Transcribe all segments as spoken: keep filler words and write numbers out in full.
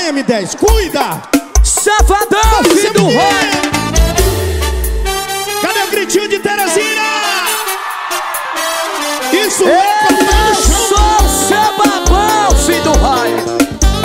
Vai, M dez, cuida! Safadão, filho do Roy! Cadê o gritinho de Teresina? Isso Eu é papai no chão. sou o seu babão, filho do Roy!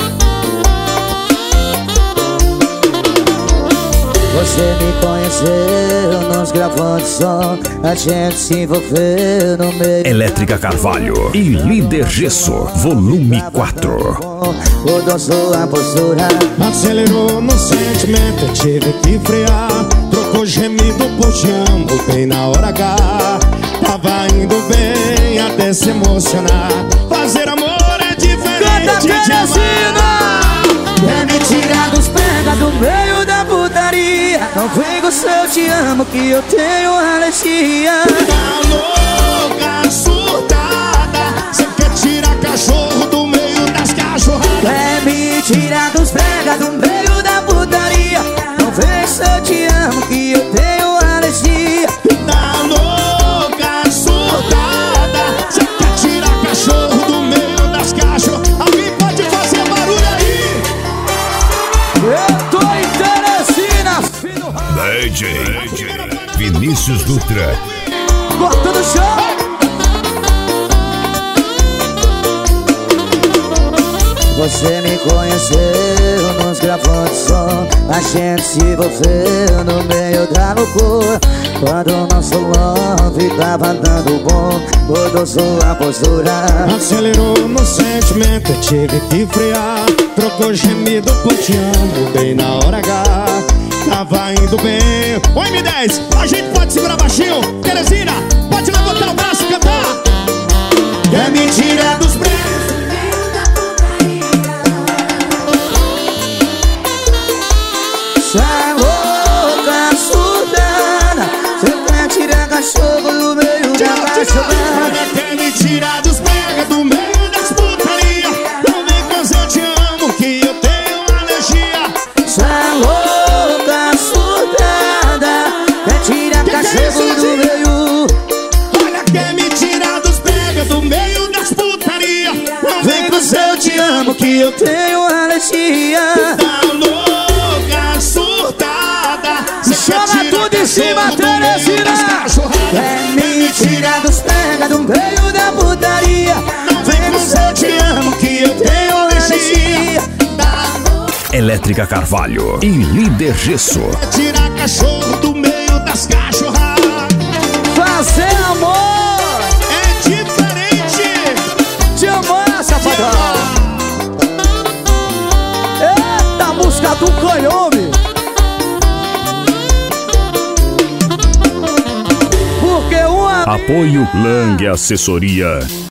Você me conheceu nos gravando som, a gente se envolveu no meio. Elétrica Carvalho e Líder Gesso, volume quatro. Mudou sua postura, Acelerou no sentimento, eu tive que frear. Trocou gemido por te amo, bem na hora H. Tava indo bem até se emocionar. Fazer amor é diferente. Canta, de Teresina! amar. É me tirar dos pega do meio da putaria. Não vem com o seu te amo que eu tenho alergia. Tá louca, surtada, cê quer tirar cachorro do meio das cachorradas. É me tirar dos pega do meio da putaria. Não vem com o seu te amo que eu tenho alergia. Tá louca, surtada, cê quer tirar cachorro do meio das cachorradas. Alguém pode fazer barulho aí? Eu tô em Teresina, filho. D J Vinícius Dutra. Cortando o chão. Você me conheceu nos gravando som, a gente se envolveu no meio da loucura. Quando o nosso love tava dando bom, mudou sua postura. Acelerou no sentimento, eu tive que frear. Trocou gemido por te amo, bem na hora H. Tava indo bem. Ô M dez, a gente pode segurar baixinho. Teresina, pode levantar o braço e cantar. Quer me tirar dos preços? Sai louca, surdana, você quer tirar cachorro do meio da cachorrada. Quer me tirar dos pega do meio das putaria. Não vem com eu te amo que eu tenho alergia. Sai louca, surdana, quer tirar cachorro do meio. Olha, quer me tirar dos pega do meio das putaria. Não Vem com o eu te amo que eu tenho alergia. Tá louca, surtada, cê Chama quer tirar tudo em cima, cachorro do meio das Teresina. cachorradas. É me tirar dos pega do meio da putaria. Não vem com eu te amo que eu tenho alergia. Tá louca, Elétrica Carvalho e Líder Gesso. tirar cachorro do meio das cachorradas. Fazer amor, É diferente. te amar, safadão. Eita, música do canhome. Porque uma Apoio Lang Assessoria.